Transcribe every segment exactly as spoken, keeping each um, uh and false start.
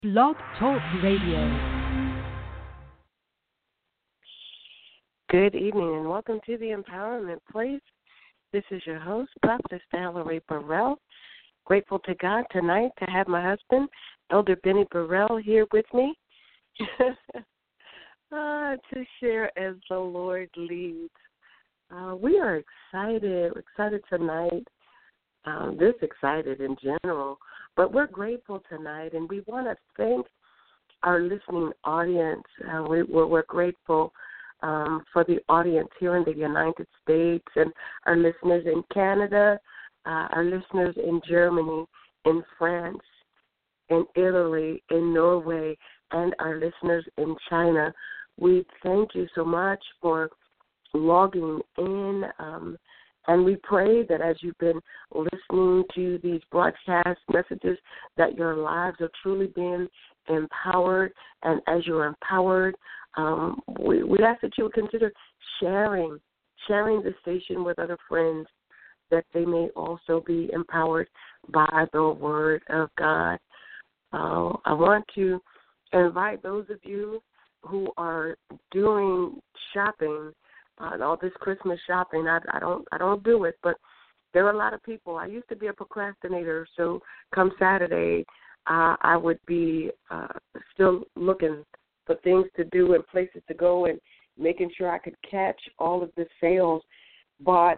Blog Talk Radio. Good evening and welcome to the Empowerment Place. This is your host, Prophetess Valerie Burrell. Grateful to God tonight to have my husband, Elder Benny Burrell, here with me uh, to share as the Lord leads. Uh, we are excited, excited tonight, um, this excited in general, but we're grateful tonight, and we want to thank our listening audience. Uh, we, we're, we're grateful um, for the audience here in the United States and our listeners in Canada, uh, our listeners in Germany, in France, in Italy, in Norway, and our listeners in China. We thank you so much for logging in, um, and we pray that as you've been listening to these broadcast messages, that your lives are truly being empowered, and as you're empowered, um, we, we ask that you would consider sharing, sharing the station with other friends, that they may also be empowered by the Word of God. Uh, I want to invite those of you who are doing shopping, uh, all this Christmas shopping. I, I don't, I don't do it, but there are a lot of people. I used to be a procrastinator, so come Saturday, uh, I would be uh, still looking for things to do and places to go and making sure I could catch all of the sales. But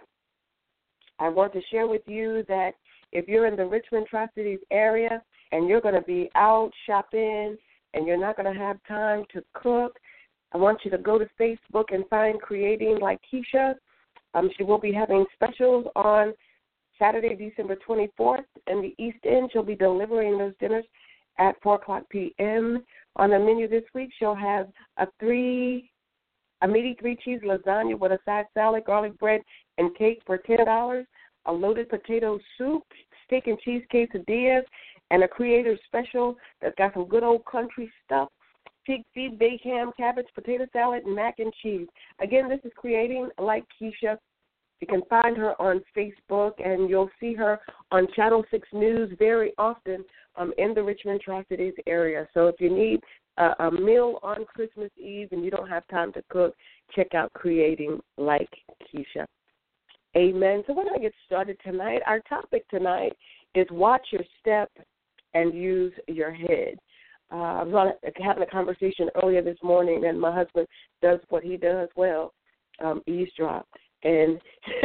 I want to share with you that if you're in the Richmond Tri-Cities area and you're going to be out shopping and you're not going to have time to cook, I want you to go to Facebook and find Creating Like Keisha. Um, she will be having specials on Saturday, December twenty-fourth in the East End. She'll be delivering those dinners at four o'clock p.m. On the menu this week, she'll have a three, a meaty three-cheese lasagna with a side salad, garlic bread, and cake for ten dollars, a loaded potato soup, steak and cheese quesadillas, and a creator special that's got some good old country stuff, pig feet, baked ham, cabbage, potato salad, and mac and cheese. Again, this is Creating Like Keisha. You can find her on Facebook, and you'll see her on Channel six News very often um, in the Richmond Tri-Cities area. So if you need a, a meal on Christmas Eve and you don't have time to cook, check out Creating Like Keisha. Amen. So we're going to get started tonight. Our topic tonight is watch your step and use your head. Uh, I was on, having a conversation earlier this morning, and my husband does what he does well, um, eavesdrop. And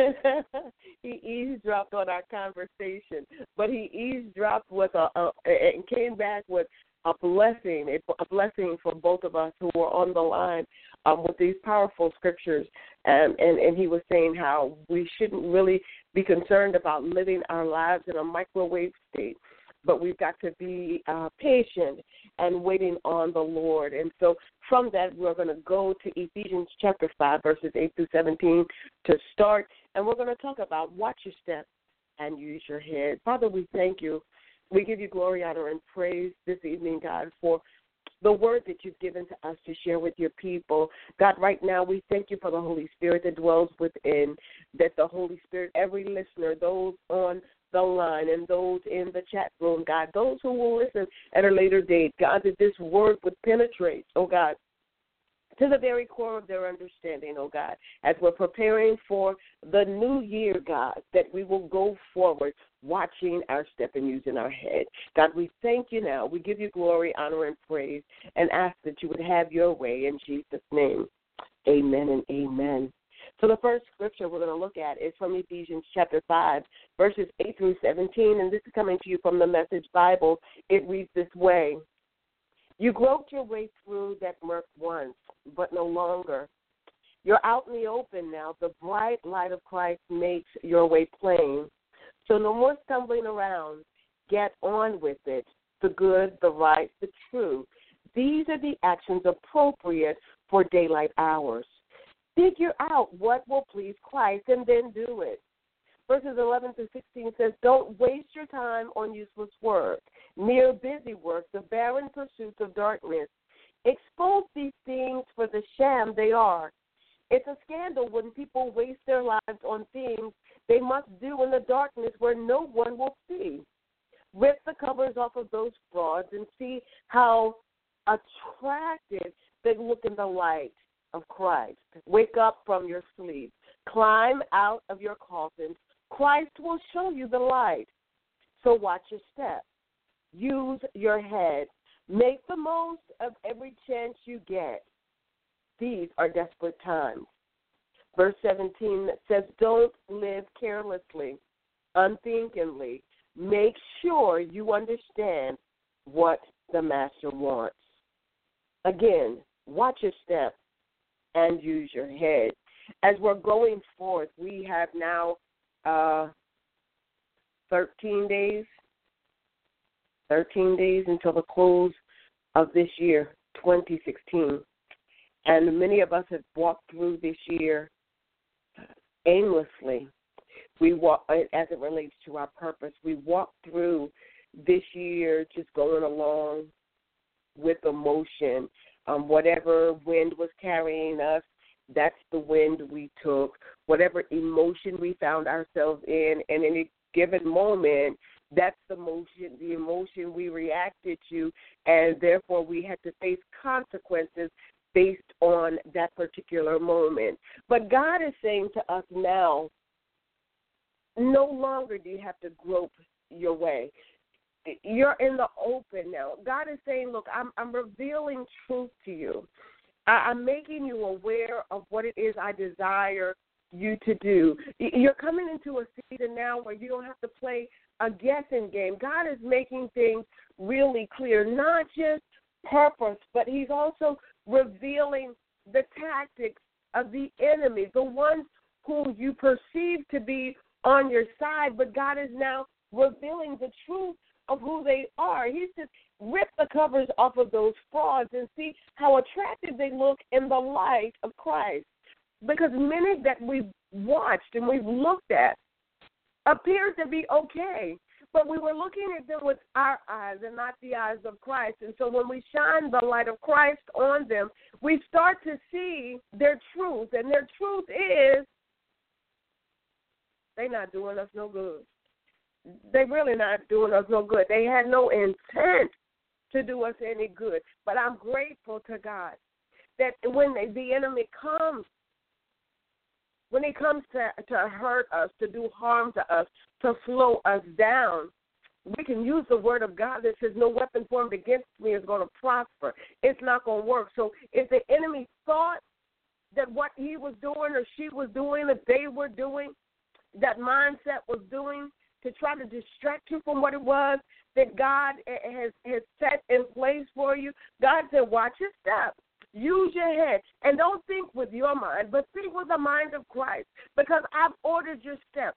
he eavesdropped on our conversation, but he eavesdropped with a, a and came back with a blessing, a, a blessing for both of us who were on the line um, with these powerful scriptures. Um, and, and he was saying how we shouldn't really be concerned about living our lives in a microwave state, but we've got to be uh, patient and waiting on the Lord. And so from that, we're going to go to Ephesians chapter five, verses eight through seventeen to start, and we're going to talk about watch your step and use your head. Father, we thank you. We give you glory, honor, and praise this evening, God, for the word that you've given to us to share with your people. God, right now we thank you for the Holy Spirit that dwells within, that the Holy Spirit, every listener, those on the line and those in the chat room, God, those who will listen at a later date, God, that this word would penetrate, oh God, to the very core of their understanding, oh God, as we're preparing for the new year, God, that we will go forward watching our step and using our head. God, we thank you now. We give you glory, honor, and praise, and ask that you would have your way in Jesus' name. Amen and amen. So the first scripture we're going to look at is from Ephesians chapter five, verses eight through seventeen, and this is coming to you from the Message Bible. It reads this way: You groped your way through that murk once, but no longer. You're out in the open now. The bright light of Christ makes your way plain. So no more stumbling around. Get on with it, the good, the right, the true. These are the actions appropriate for daylight hours. Figure out what will please Christ and then do it. Verses eleven through sixteen says, Don't waste your time on useless work, mere busy work, the barren pursuits of darkness. Expose these things for the sham they are. It's a scandal when people waste their lives on things they must do in the darkness where no one will see. Rip the covers off of those frauds and see how attractive they look in the light of Christ. Wake up from your sleep. Climb out of your coffins. Christ will show you the light. So watch your steps. Use your head. Make the most of every chance you get. These are desperate times. Verse seventeen says, don't live carelessly, unthinkingly. Make sure you understand what the Master wants. Again, watch your steps and use your head. As we're going forth, we have now uh, thirteen days, thirteen days until the close of this year, twenty sixteen. And many of us have walked through this year aimlessly. We walk, as it relates to our purpose, we walk through this year just going along with emotion. Um, whatever wind was carrying us, that's the wind we took. Whatever emotion we found ourselves in, in any given moment, that's the emotion, the emotion we reacted to, and therefore we had to face consequences based on that particular moment. But God is saying to us now, no longer do you have to grope your way. You're in the open now. God is saying, look, I'm, I'm revealing truth to you. I, I'm making you aware of what it is I desire you to do. You're coming into a season now where you don't have to play a guessing game. God is making things really clear, not just purpose, but he's also revealing the tactics of the enemy, the ones whom you perceive to be on your side, but God is now revealing the truth of who they are. He says, rip the covers off of those frauds and see how attractive they look in the light of Christ. Because many that we've watched and we've looked at appear to be okay, but we were looking at them with our eyes and not the eyes of Christ. And so when we shine the light of Christ on them, we start to see their truth. And their truth is they're not doing us no good. They're really not doing us no good. They had no intent to do us any good. But I'm grateful to God that when they, the enemy comes, when he comes to, to hurt us, to do harm to us, to slow us down, we can use the word of God that says no weapon formed against me is going to prosper. It's not going to work. So if the enemy thought that what he was doing or she was doing, that they were doing, that mindset was doing to try to distract you from what it was that God has, has set in place for you, God said, watch your steps. Use your head. And don't think with your mind, but think with the mind of Christ, because I've ordered your steps.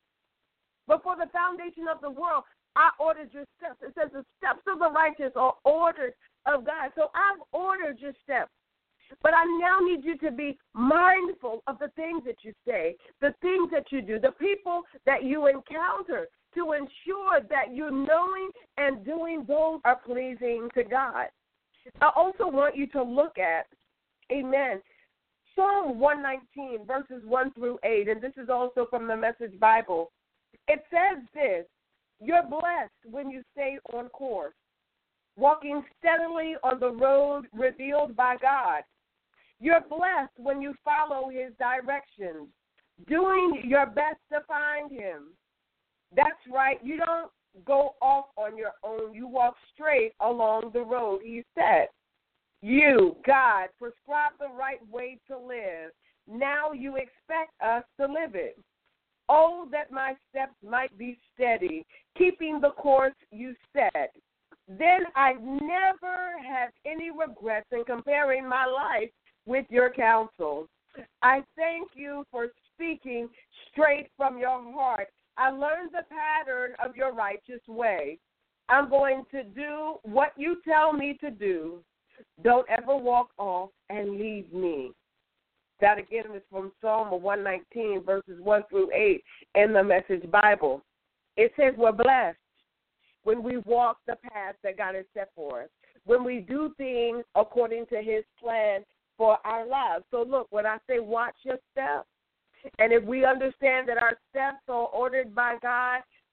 Before the foundation of the world, I ordered your steps. It says the steps of the righteous are ordered of God. So I've ordered your steps. But I now need you to be mindful of the things that you say, the things that you do, the people that you encounter, to ensure that you're knowing and doing those are pleasing to God. I also want you to look at, amen, Psalm one nineteen, verses one through eight, and this is also from the Message Bible. It says this, you're blessed when you stay on course, walking steadily on the road revealed by God. You're blessed when you follow his directions, doing your best to find him. That's right. You don't go off on your own. You walk straight along the road he said. You, God, prescribe the right way to live. Now you expect us to live it. Oh, that my steps might be steady, keeping the course you set. Then I never have any regrets in comparing my life with your counsel. I thank you for speaking straight from your heart. I learned the pattern of your righteous way. I'm going to do what you tell me to do. Don't ever walk off and leave me. That again is from Psalm one nineteen, verses one through eight in the Message Bible. It says we're blessed when we walk the path that God has set for us, when we do things according to his plan for our lives. So look, when I say watch your steps, and if we understand that our steps are ordered by God,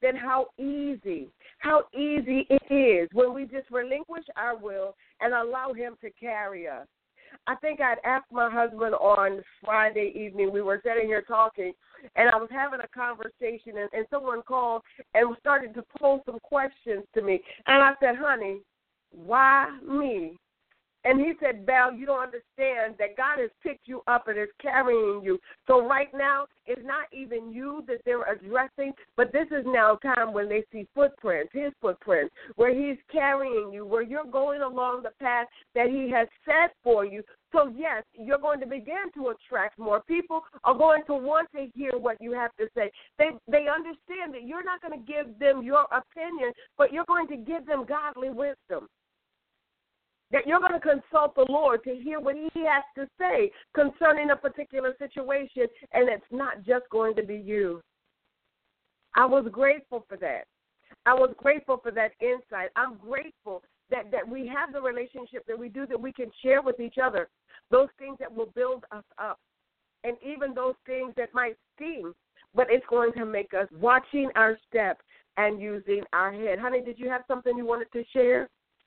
then how easy, how easy it is when we just relinquish our will and allow him to carry us. I think I'd asked my husband on Friday evening, we were sitting here talking, and I was having a conversation, and, and someone called and started to pose some questions to me. And I said, honey, why me? And he said, Val, you don't understand that God has picked you up and is carrying you. So right now, it's not even you that they're addressing, but this is now time when they see footprints, his footprints, where he's carrying you, where you're going along the path that he has set for you. So, yes, you're going to begin to attract more. People are going to want to hear what you have to say. They they understand that you're not going to give them your opinion, but you're going to give them godly wisdom. That you're going to consult the Lord to hear what he has to say concerning a particular situation, and it's not just going to be you. I was grateful for that. I was grateful for that insight. I'm grateful that, that we have the relationship that we do, that we can share with each other those things that will build us up, and even those things that might sting, but it's going to make us watching our steps and using our head. Honey, did you have something you wanted to share?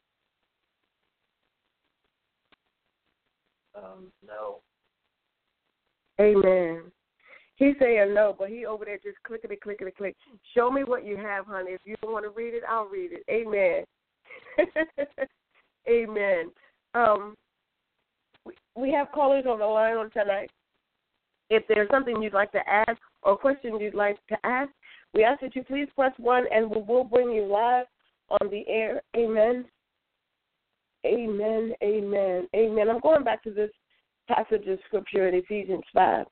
Um, no. Amen. He's saying no, but he over there just clickety, clickety, click. Show me what you have, honey. If you don't want to read it, I'll read it. Amen. Amen. Um, we, we have callers on the line on tonight. If there's something you'd like to ask or a question you'd like to ask, we ask that you please press one, and we will bring you live on the air. Amen. Amen, amen, amen. I'm going back to this passage of Scripture in Ephesians five,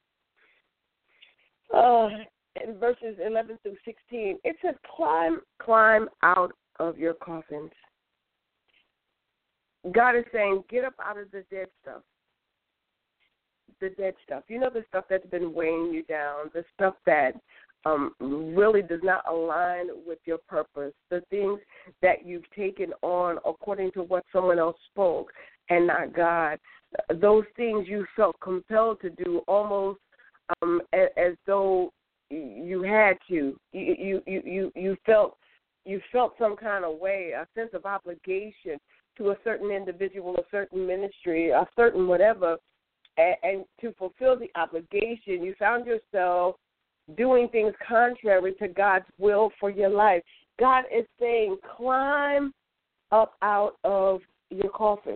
uh, in verses eleven through sixteen. It says, climb, climb out of your coffins. God is saying, get up out of the dead stuff. The dead stuff. You know, the stuff that's been weighing you down, the stuff that Um, really does not align with your purpose, the things that you've taken on according to what someone else spoke and not God, those things you felt compelled to do almost um, as, as though you had to. You, you, you, you, you felt you felt some kind of way, a sense of obligation to a certain individual, a certain ministry, a certain whatever, and, and to fulfill the obligation, you found yourself doing things contrary to God's will for your life. God is saying, climb up out of your coffin,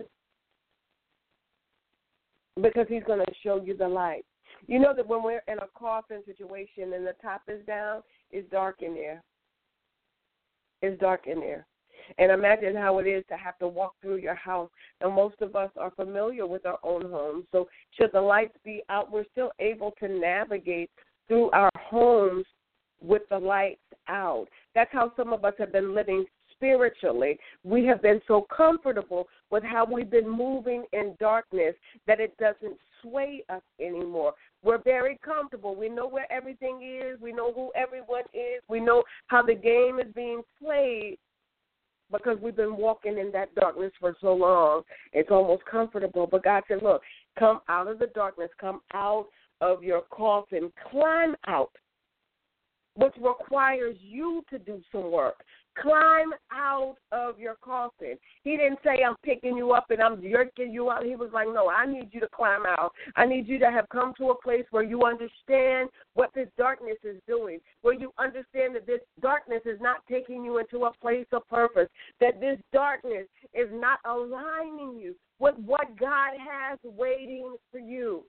because he's going to show you the light. You know that when we're in a coffin situation and the top is down, it's dark in there. It's dark in there. And imagine how it is to have to walk through your house. And most of us are familiar with our own homes. So should the lights be out, we're still able to navigate through our homes with the lights out. That's how some of us have been living spiritually. We have been so comfortable with how we've been moving in darkness that it doesn't sway us anymore. We're very comfortable. We know where everything is. We know who everyone is. We know how the game is being played because we've been walking in that darkness for so long. It's almost comfortable. But God said, look, come out of the darkness. Come out of your coffin, climb out, which requires you to do some work. Climb out of your coffin. He didn't say, I'm picking you up and I'm jerking you out. He was like, no, I need you to climb out. I need you to have come to a place where you understand what this darkness is doing, where you understand that this darkness is not taking you into a place of purpose, that this darkness is not aligning you with what God has waiting for you.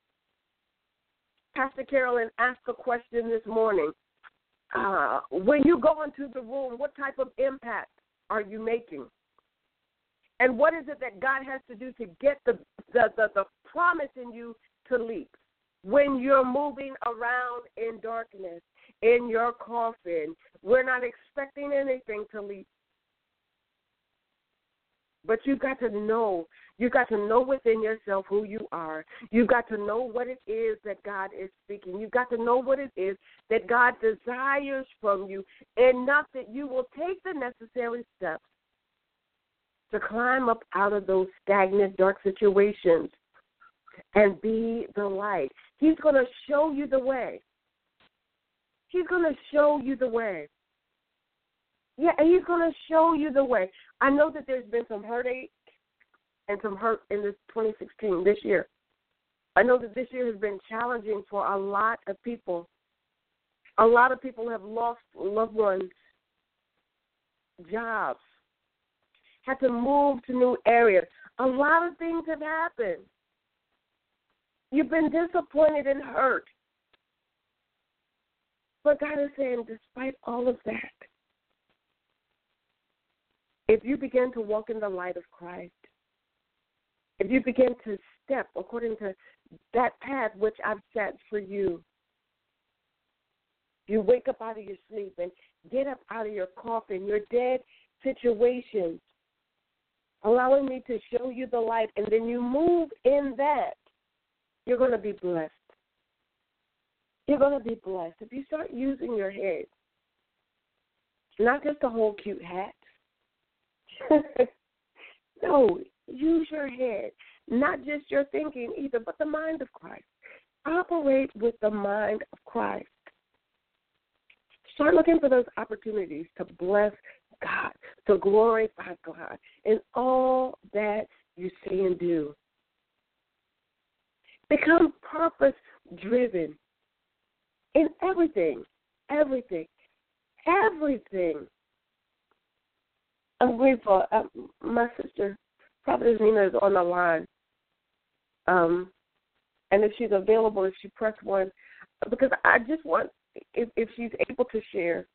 Pastor Carolyn asked a question this morning. Uh, when you go into the room, what type of impact are you making? And what is it that God has to do to get the, the, the, the promise in you to leap? When you're moving around in darkness, in your coffin, we're not expecting anything to leap. But you've got to know, you've got to know within yourself who you are. You've got to know what it is that God is speaking. You've got to know what it is that God desires from you, enough that you will take the necessary steps to climb up out of those stagnant, dark situations and be the light. He's going to show you the way. He's going to show you the way. Yeah, and he's going to show you the way. I know that there's been some heartache and some hurt in this twenty sixteen, this year. I know that this year has been challenging for a lot of people. A lot of people have lost loved ones, jobs, had to move to new areas. A lot of things have happened. You've been disappointed and hurt. But God is saying, despite all of that, if you begin to walk in the light of Christ, if you begin to step according to that path which I've set for you, you wake up out of your sleep and get up out of your coffin, your dead situations, allowing me to show you the light, and then you move in that, you're going to be blessed. You're going to be blessed. If you start using your head, not just a whole cute hat. No, use your head. Not just your thinking either, but the mind of Christ. Operate with the mind of Christ. Start looking for those opportunities to bless God, to glorify God in all that you say and do. Become purpose-driven in everything, everything, everything. I'm grateful. Uh, my sister, Prophetess Nina, is on the line. Um, and if she's available, if she press one, because I just want, if, if she's able to share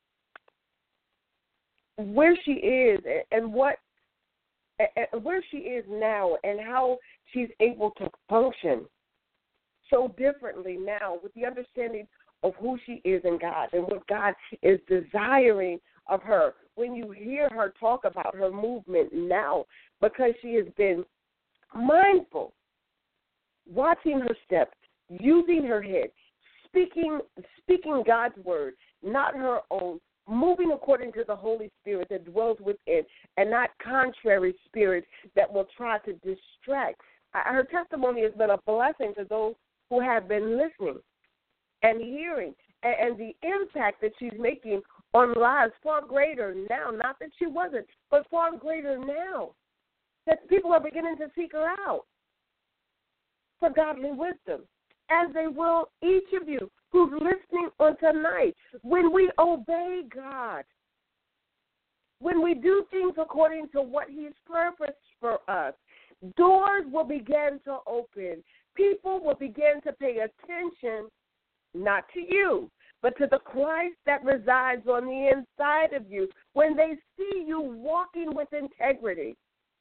where she is and what, and where she is now and how she's able to function so differently now with the understanding of who she is in God and what God is desiring of her. When you hear her talk about her movement now, because she has been mindful, watching her steps, using her head, speaking speaking God's word, not her own, moving according to the Holy Spirit that dwells within, and not contrary spirits that will try to distract. Her testimony has been a blessing to those who have been listening and hearing, and, and the impact that she's making on lives far greater now, not that she wasn't, but far greater now, that people are beginning to seek her out for godly wisdom, as they will each of you who's listening on tonight. When we obey God, when we do things according to what He's purposed for us, doors will begin to open. People will begin to pay attention, not to you, but to the Christ that resides on the inside of you. When they see you walking with integrity,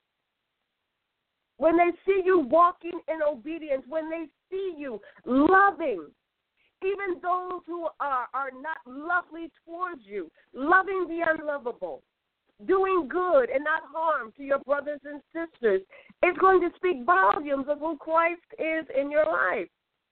when they see you walking in obedience, when they see you loving, even those who are, are not lovely towards you, loving the unlovable, doing good and not harm to your brothers and sisters, it's going to speak volumes of who Christ is in your life.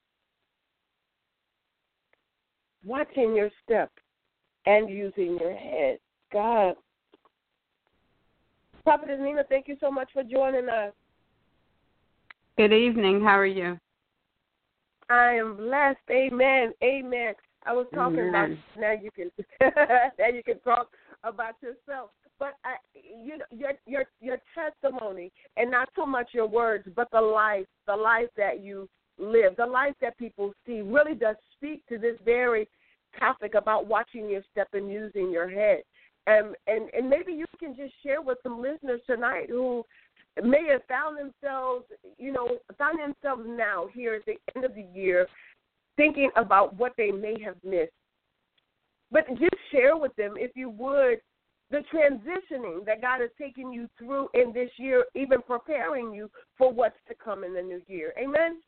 Watching your step and using your head. God. Prophetess Nina, thank you so much for joining us. Good evening. How are you? I am blessed. Amen. Amen. I was talking Amen. about now you can now you can talk about yourself. But I, you know, your your your testimony, and not so much your words, but the life, the life that you live, the life that people see, really does speak to this very topic about watching your step and using your head. Um, and and maybe you can just share with some listeners tonight who may have found themselves, you know, found themselves now here at the end of the year thinking about what they may have missed. But just share with them, if you would, the transitioning that God has taken you through in this year, even preparing you for what's to come in the new year. Amen?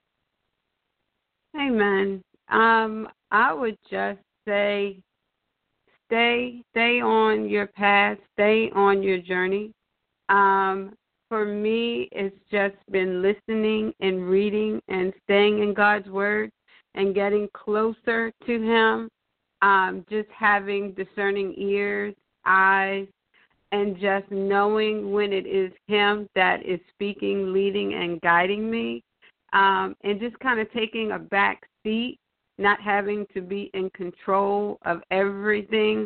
Amen. Um, I would just say stay, stay on your path, stay on your journey. Um, for me, it's just been listening and reading and staying in God's word and getting closer to Him, um, just having discerning ears, eyes, and just knowing when it is Him that is speaking, leading, and guiding me, um, and just kind of taking a back seat, not having to be in control of everything,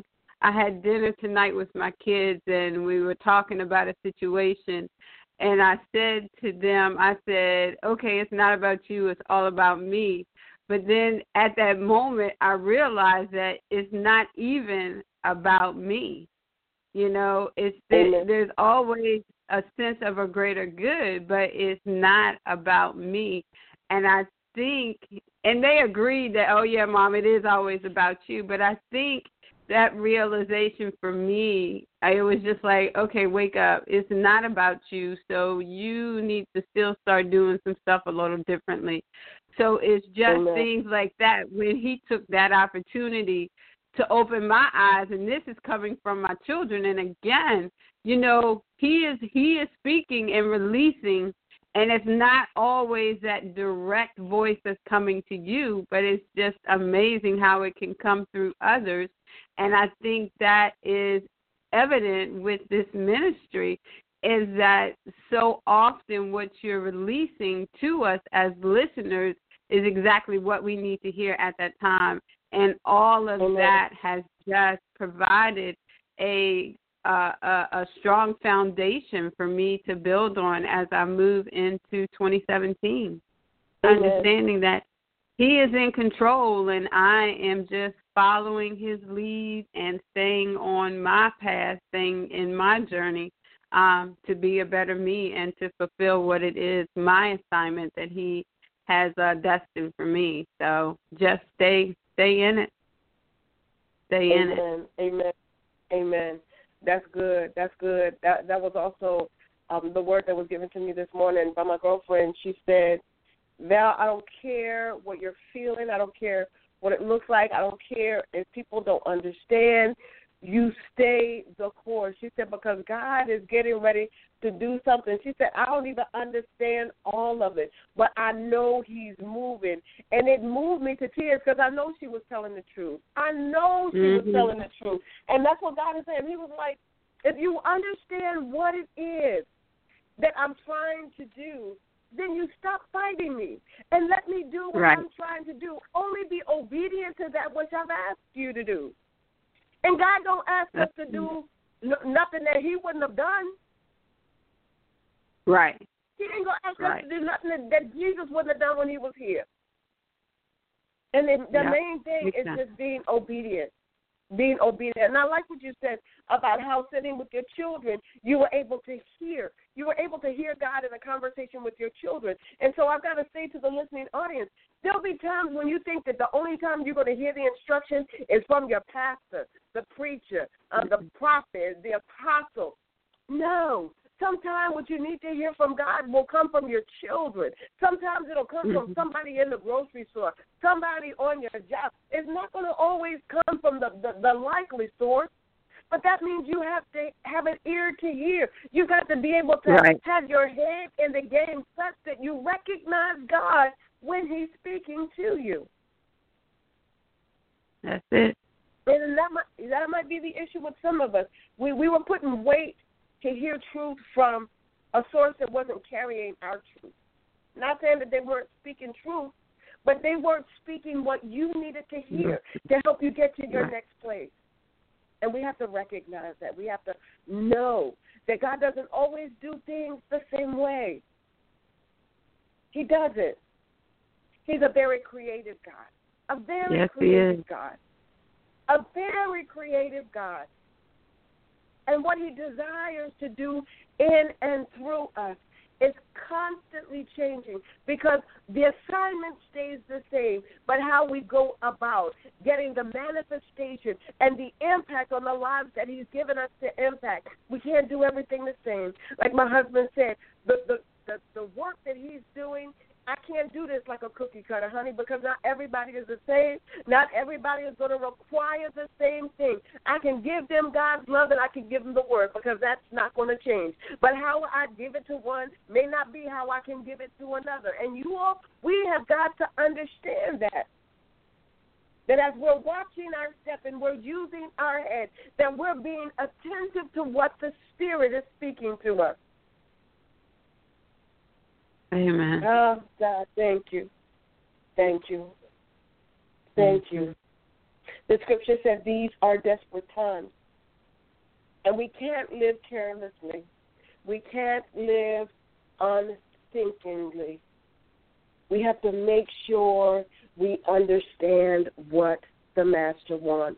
I had dinner tonight with my kids, and we were talking about a situation. And I said to them, I said, okay, it's not about you, it's all about me. But then at that moment, I realized that it's not even about me. You know, it's that there's always a sense of a greater good, but it's not about me. And I think, and they agreed that, oh, yeah, Mom, it is always about you. But I think that realization for me, it was just like, okay, wake up. It's not about you, so you need to still start doing some stuff a little differently. So it's just Amen. Things like that. When he took that opportunity to open my eyes, and this is coming from my children, and again, you know, he is he is speaking and releasing, and it's not always that direct voice that's coming to you, but it's just amazing how it can come through others. And I think that is evident with this ministry, is that so often what you're releasing to us as listeners is exactly what we need to hear at that time. And all of Amen. That has just provided a, uh, a a strong foundation for me to build on as I move into twenty seventeen, Amen. Understanding that he is in control and I am just following his lead and staying on my path, staying in my journey um, to be a better me and to fulfill what it is, my assignment that he has uh, destined for me. So just stay stay in it. Stay Amen. in it. Amen. Amen. That's good. That's good. That that was also um, the word that was given to me this morning by my girlfriend. She said, Val, I don't care what you're feeling. I don't care what it looks like. I don't care if people don't understand. You stay the course. She said, because God is getting ready to do something. She said, I don't even understand all of it, but I know he's moving. And it moved me to tears because I know she was telling the truth. I know she mm-hmm. was telling the truth. And that's what God is saying. He was like, if you understand what it is that I'm trying to do, then you stop fighting me and let me do what right. I'm trying to do. Only be obedient to that which I've asked you to do. And God don't ask us to do n- nothing that he wouldn't have done. Right. He ain't going to ask right. us to do nothing that, that Jesus wouldn't have done when he was here. And then the yeah. main thing Makes is sense. just being obedient. Being obedient. And I like what you said about how sitting with your children, you were able to hear. You were able to hear God in a conversation with your children. And so I've got to say to the listening audience, there'll be times when you think that the only time you're going to hear the instruction is from your pastor, the preacher, uh, the prophet, the apostle. No. Sometimes what you need to hear from God will come from your children. Sometimes it'll come mm-hmm. from somebody in the grocery store, somebody on your job. It's not going to always come from the, the, the likely source, but that means you have to have an ear to hear. You've got to be able to right. have your head in the game such that you recognize God when he's speaking to you. That's it. And that might, that might be the issue with some of us. We we were putting weight to hear truth from a source that wasn't carrying our truth. Not saying that they weren't speaking truth, but they weren't speaking what you needed to hear to help you get to your next place. And we have to recognize that. We have to know that God doesn't always do things the same way. He doesn't. He's a very creative God. A very yes, creative he is. God. A very creative God. And what he desires to do in and through us is constantly changing because the assignment stays the same, but how we go about getting the manifestation and the impact on the lives that he's given us to impact. We can't do everything the same. Like my husband said, the, the, the, the work that he's doing, I can't do this like a cookie cutter, honey, because not everybody is the same. Not everybody is going to require the same thing. I can give them God's love and I can give them the word because that's not going to change. But how I give it to one may not be how I can give it to another. And you all, we have got to understand that. That as we're watching our step and we're using our head, that we're being attentive to what the Spirit is speaking to us. Amen. Oh, God, thank you. Thank you. Thank you. The scripture says these are desperate times. And we can't live carelessly. We can't live unthinkingly. We have to make sure we understand what the Master wants.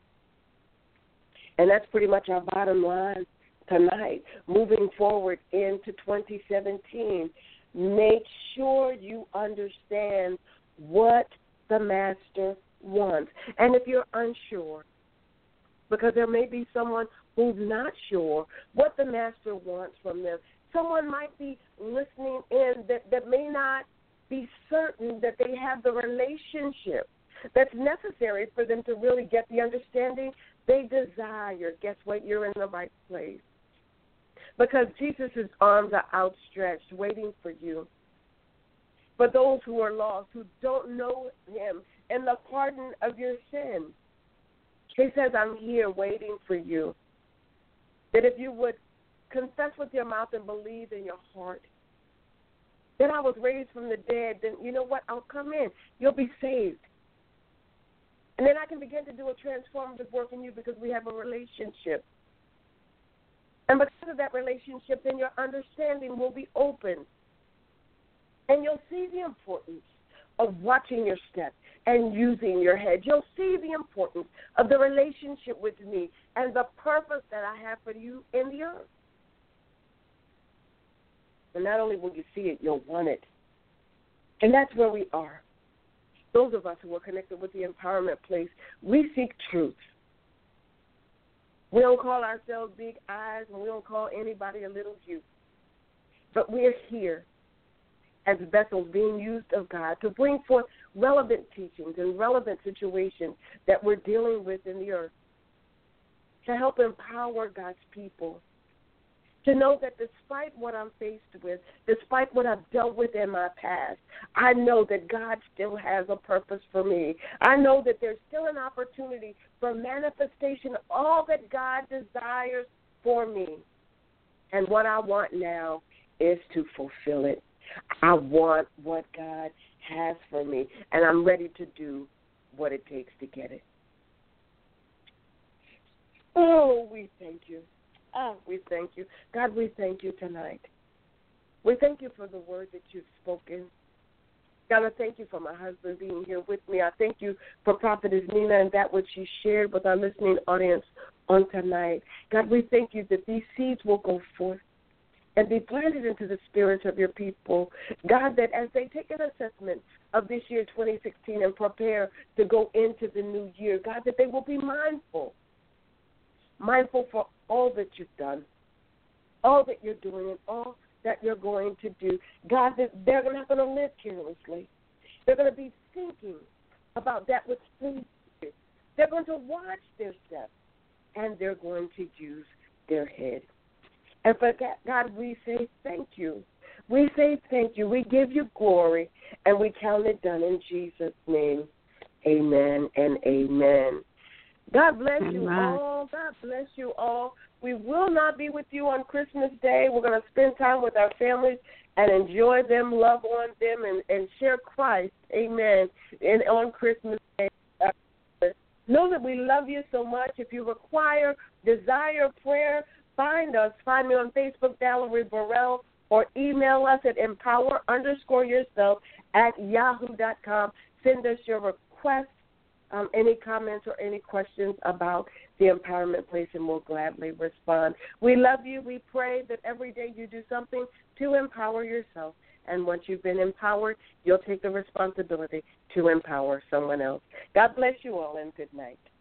And that's pretty much our bottom line tonight. Moving forward into twenty seventeen, make sure you understand what the Master wants. And if you're unsure, because there may be someone who's not sure what the Master wants from them, someone might be listening in that, that may not be certain that they have the relationship that's necessary for them to really get the understanding they desire. Guess what? You're in the right place. Because Jesus' arms are outstretched, waiting for you. For those who are lost, who don't know him and the pardon of your sin, he says, I'm here waiting for you. That if you would confess with your mouth and believe in your heart that I was raised from the dead, then you know what? I'll come in. You'll be saved. And then I can begin to do a transformative work in you because we have a relationship. And because of that relationship, then your understanding will be open. And you'll see the importance of watching your steps and using your head. You'll see the importance of the relationship with me and the purpose that I have for you in the earth. And not only will you see it, you'll want it. And that's where we are. Those of us who are connected with the empowerment place, we seek truth. We don't call ourselves big eyes, and we don't call anybody a little you. But we're here as vessels being used of God to bring forth relevant teachings and relevant situations that we're dealing with in the earth, to help empower God's people, to know that despite what I'm faced with, despite what I've dealt with in my past, I know that God still has a purpose for me. I know that there's still an opportunity for manifestation of all that God desires for me. And what I want now is to fulfill it. I want what God has for me, and I'm ready to do what it takes to get it. Oh, we thank you. Oh, we thank you. God, we thank you tonight. We thank you for the word that you've spoken. God, I thank you for my husband being here with me. I thank you for Prophetess Nina and that which she shared with our listening audience on tonight. God, we thank you that these seeds will go forth and be planted into the spirits of your people. God, that as they take an assessment of this year, twenty sixteen, and prepare to go into the new year, God, that they will be mindful, mindful for all that you've done, all that you're doing, and all that you're going to do. God, that they're not going to live carelessly. They're going to be thinking about that which pleases you. They're going to watch their steps, and they're going to use their head. And for that, God, we say thank you. We say thank you. We give you glory, and we count it done in Jesus' name. Amen and amen. God bless amen. you all. God bless you all. We will not be with you on Christmas Day. We're going to spend time with our families and enjoy them, love on them, and, and share Christ. Amen. And on Christmas Day. Uh, know that we love you so much. If you require, desire prayer, find us. Find me on Facebook, Valerie Burrell, or email us at empower underscore yourself at yahoo dot com. Send us your requests, um, any comments or any questions about the empowerment place, and we'll gladly respond. We love you. We pray that every day you do something to empower yourself. And once you've been empowered, you'll take the responsibility to empower someone else. God bless you all, and good night.